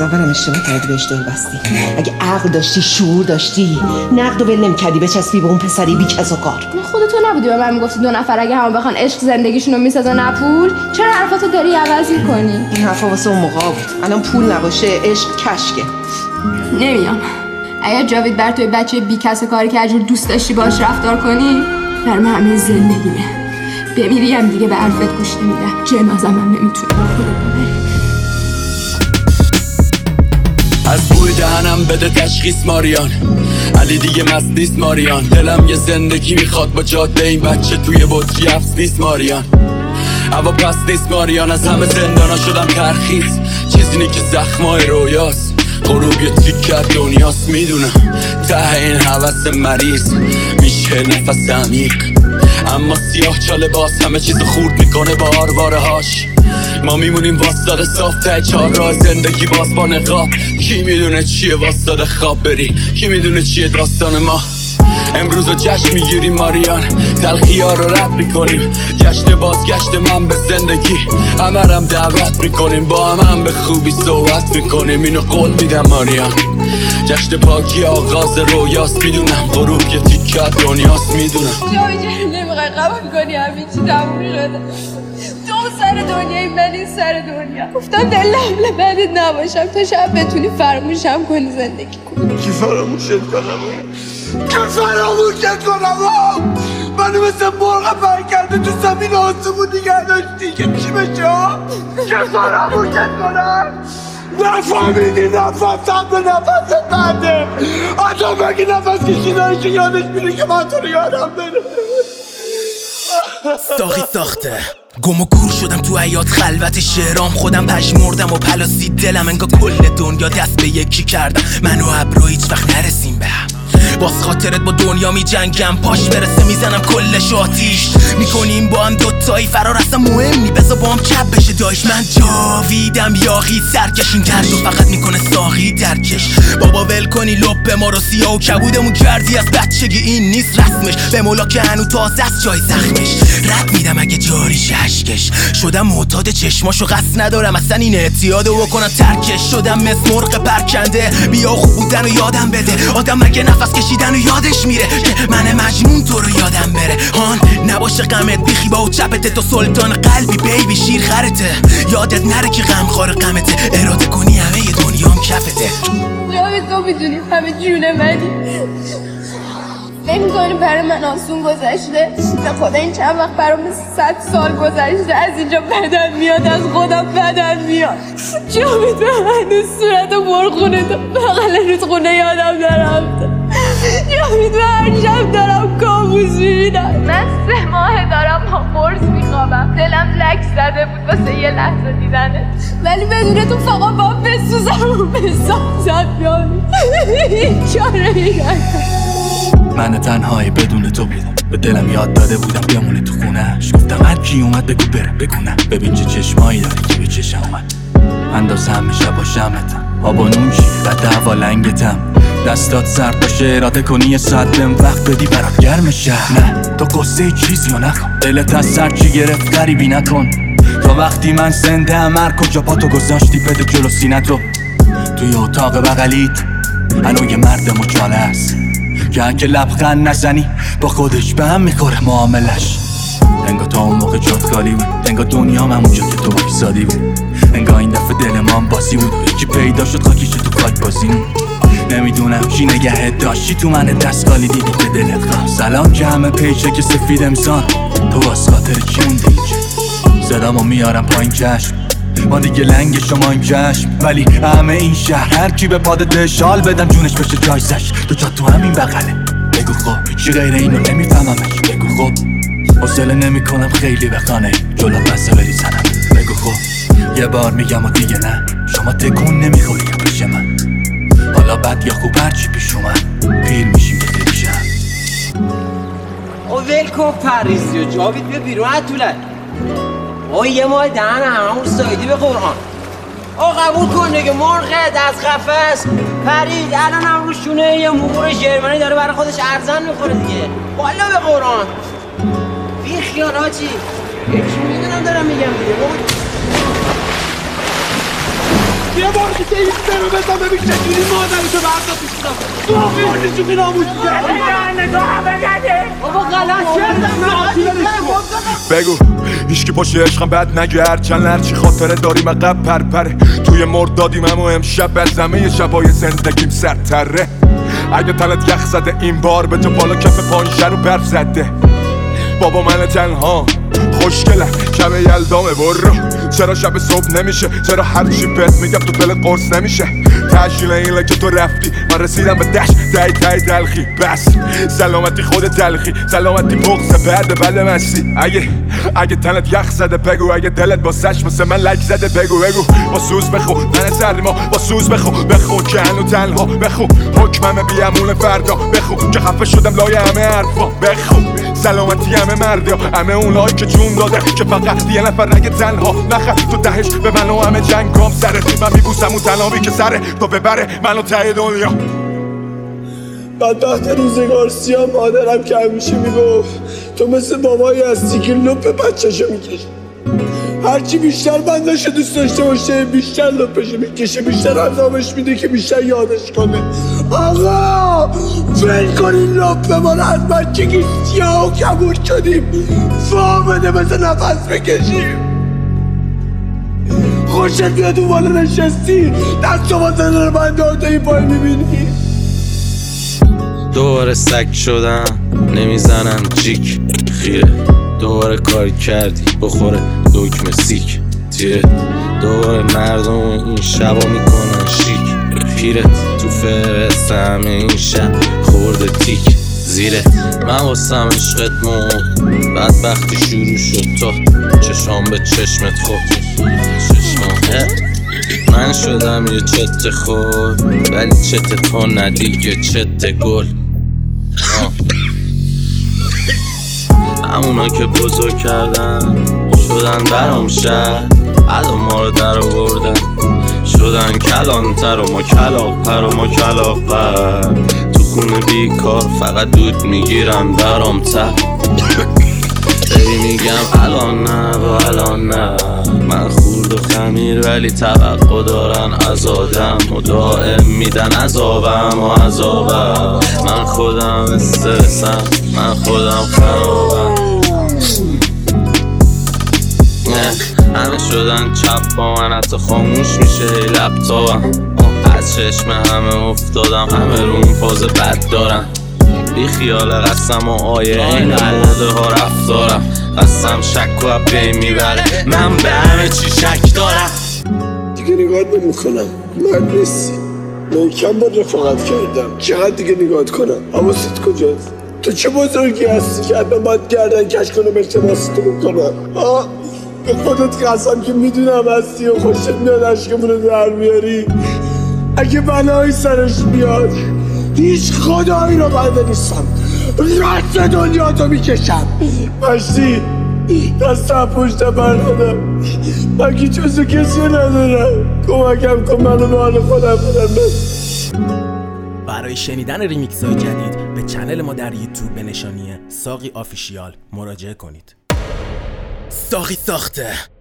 از اولم اشتباه کردی بهش دل بستی. اگه عقل داشتی، شعور داشتی، نقد و ول نمی‌کردی بچسبی به اون پسری بی کس و کار. خودت نبودی به من میگفتی 2 نفر اگه هم بخوان عشق زندگیشونو میسازن نه پول؟ چرا حرفاتو داری عوض می‌کنی؟ این حرفا واسه اون موقع بود. الان پول نباشه عشق کشکه. نمیام. اگه جاوید بر توی بچه بی کس و کاری که هرجور دوست داشتی باش رفتار کنی، برام همه زندگیمه. بمیریم دیگه به حرفت گوش نمیدم. جنازم هم نمیتونه با خودت ببری. از بوی دهنم بده تشخیص ماریان، علی دیگه مست نیست ماریان. دلم یه زندگی میخواد با جاده این بچه توی بطری افس نیست ماریان. هوا پس نیست ماریان، از همه زندانا شدم ترخیص. چیزی که زخمای رویاست، غروب یه تیکه دنیاست. میدونم ته این حوث مریض میشه نفس عمیق، اما سیاه چاله باز همه چیز خورد میکنه با آرواره هاش. ما میمونیم واسطاده صاف ته 4 راه زندگی باز با نقاب. کی میدونه چیه واسطاده خواب بری، کی میدونه چیه داستان ما. امروز رو جشن میگیریم ماریان، تلخی ها رو رد میکنیم. جشن بازگشت من به زندگی، همرم دعوت میکنیم. با هم به خوبی صحبت میکنیم. اینو قول میدم ماریان، جشن پاکی آغاز رویاست. میدونم غروب یه تیکه دنیاست. میدونم جایی نمیخوای قبول کنی همین چی تموم شده. تو سر دنیایی من این سر دنیا. گفتم در لحظه بعدت نباشم تا شب بتونی فراموشم کنی زندگی کنی. کی فراموشت کنم؟ که فراموشت کنم؟ منو مثل مرغ پر کرده تو زمین آسمون دیگه داشتی که چی بشه؟ که فراموشت کنم؟ نفهمیدی نفسم به نفست بعده. آدم بگی نفس کشیدنش یادش میره که من تو رو یادم بره. ساقی ساخته گم و گور شدم تو حیات خلوت شهرام. خودم پژمردم و پلاسی دلم انگار کل دنیا دست به یکی کردم. من و ابرو هیچ وقت نرسیم به هم، باز خاطرت با دنیا می جنگم. پاش برسه میزنم کلش آتیش میکنیم با هم دوتایی. فرار اصلا مهم نی بذار با هم چپ بشه دایش. من جاویدم یاقی سرکش، این درد و فقط میکنه ساقی درکش. بابا ول کنی لب ما رو سیاه و کبودمون کردی از بچگی. این نیست رسمش به مولا که هنو تازه است جای زخمش. رد میدم اگه جاری ششکش شدم معتاد چشماشو قصد ندارم اصلا این اعتیادو بکنم ترکش. شدم مثل مرغ پرکنده بیا خوب بودن و یادم بده. آدم مگه نفس کشیدن و یادش میره که من مجنون تو رو یادم بره. هان نباشه غمت بیخی با و چپته تو سلطان قلبی بیبی شیر خرته. یادت نره که غمخوار غمته، اراده کنی همه ی دنیام کفته. جاوید تو میدونی همه جون منی. فکر میکنی برای من آسون گذشته؟ به خدا این چند وقت برام 100 سال گذشته. از اینجا بدن میاد، از خودم بدن میاد. جاوید به هنوز صورت و برخونه تو بغل رودخونه یادم نرفته. جاوید به هر شب دارم کابوس میبینم. من 3 ماه دارم با قرص میخوابم. دلم لک زده بود واسه یه لحظه دیدنه، ولی بدون تو فقط با بسوزم و بسازم. جاوید چاره من تنهایی بدون تو بودم، به دلم یاد داده بودم بیامونه تو خونهش. گفتم هر کی اومد بگو بره بگو نه. ببین چه چشمایی داری که به چشم اومد. انداز همه شب با شمتم آب و نون چی و دعوا لنگتم. دستات سرد باشه اراده کنی یه ساعت بهم وقت بدی برات گرم شهر. نه تو قصه چیزی رو نکن، دلت از سر چی گرفت غریبی نکن. تا وقتی من زنده ام هر کجا پاتو گذاشتی بده جلو سینتو. توی اتاق بغلیت هنو یه مرد مجاله است که اگه لبخند نزنی با خودش به هم میخوره معاملش. انگار تا اون موقع جات خالی بود، انگار دنیام همونجا که تو ایسادی بود. انگار این دفعه دل ما هم باسی بود و یکی پیدا شد خاکیشه تو خاک بازی بود. نمیدونم چی نگهت داشتی تو من دست خالی دیدی به دلت خواه. سلام که همه پیچه که سفید امسان تو واس خاطر چی موندی اینجا. صدامو میارم پایین چشم ما دیگه لنگ شما این چشم. ولی همه این شهر هر کی به پادت شال بدم جونش بشه جایزش. تو جا تو همین بغله بگو خب چی غیر اینو نمیفهممش. بگو خب حوصله نمیکنم خیلی به خانه جلو بسه بریزنم. بگو خب یه بار میگم و دیگه نه. شما تکون نمیخوری که پیش من، حالا بد یا خوب هرچی پیش اومد پیر میشیم که دیگه شم. او ویلکن پریزی و جاوید بیا بیرون حتولن. او یه ماه دهن همون سایدی به قرآن. او قبول کن دیگه مرغت از قفس پرید. الان هم روشونه یه موقور جرمنی داره برای خودش ارزن میخوره دیگه. والا به قرآن بی خیال آجی یکی میدونم دارم میگم دیگه. یه بار که این سر رو بزن ببین چجوری مادرتو برداشت میشونم تو آخیانی چونی ناموش کردی نگاه بگده بابا غلط کردم بگو هیچکی پاشه عشقم بد نگرد چند هرچی خاطره داریم عقب پرپره توی مردادیم اما امشب از همه شبای زندگیم سرتره اگه تنت یخ زده این بار به تو بالا کف پانشه رو برف زده بابا من تنها خوشگله شب یلدامه برو چرا شب صبح نمیشه چرا هرچی بهت میگم تو دلت قرص نمیشه تشکیل اینه که تو رفتی من رسیدم به دشت تای دلخی بس سلامتی خود دلخی سلامتی بغض بعد مستی اگه تنت یخ زده بگو اگه دلت با سش مثل من لک زده بگو با سوز بخو من سرما با سوز بخو که هنو تنها بخو حکمم بیامون فردا بخو که خفه شدم لای همه حرفا بخو سلامتی همه مردا همه اونایی که جون داده که فقط یه نفر نگه تنها نخه تو دهش به من و همه جنگام سره من میبوسم اون تنابی که سره تو ببره منو ته دنیا بدبخت روزگار سیاه مادرم که همیشه میگفت تو مثل بابایی هستی که لپ بچه‌شو میکشه هرچی بیشتر بنداشو دوست داشته باشه بیشتر لپشو میکشه بیشتر عذابش میده که بیشتر یادش کنه آقا ول کنین لپ ما رو از بچگی سیاه و کبود شدیم فامده مثل نفس بکشیم خوشت بیاد اون بالا نشستی دست و بازن رو من دادایی پای میبینی دوباره سگ شدن نمیزنن جیک خیره دوباره کار کردی بخوره دکمه سیک تیره دوباره مردم این شبا میکنن شیک پیرت تو فرست همه این شب خورده تیک زیرت من واسم عشقت بدبختی شروع شد تو چشام به چشمت خورد من شدم یه چت خود ولی چت تو ندیگه چت گل همونا که بزرگ کردن شدن برام شهر الان ما رو در آوردن شدن کلانتر و ما کلاغ‌تر و ما کلاغ‌تر تو خونه بیکار فقط دود میگیرم برام تر میگم الان نه و الان نه من خورد و خمیر ولی توقع دارن از آدم و دائم میدن عذابم و عذابم من خودم استرسم من خودم خرابم همه شدن چپ با من حتی خاموش میشه لپتاپم از چشم همه افتادم همه رو اون فاز بد دارم بی خیال قسم و آیه این قلده ها رفتارم قسم شک و عبه میبره من به همه چی شک دارم دیگه نگاهت نمیکنم من نیستی من کم با رفاقت کردم چقدر دیگه نگاهت کنم حواست کجاست تو چه بزرگی هستی که حتما باید گردن کش کنم ارتباطتو بکنم به خودت قسم که میدونم هستی و خوشت میاد عشقمونو در میاری اگه بلایی سرش بیاد هیچ خدایی رو بنده نیستم رست دنیا تو میکشم مشتی دستم پشت بردادم من که جزو کسی ندارم کمکم کن منو به حال خودم بدم برای شنیدن ریمیکس های جدید به چنل ما در یوتیوب به نشانی ساقی آفیشیال مراجعه کنید. ساقی ساخته